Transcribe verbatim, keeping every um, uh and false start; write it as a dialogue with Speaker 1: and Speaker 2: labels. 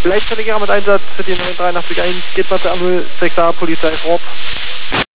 Speaker 1: Leitverleger mit Einsatz für die neun drei acht eins, geht mal zur null sechs A Polizei Rob.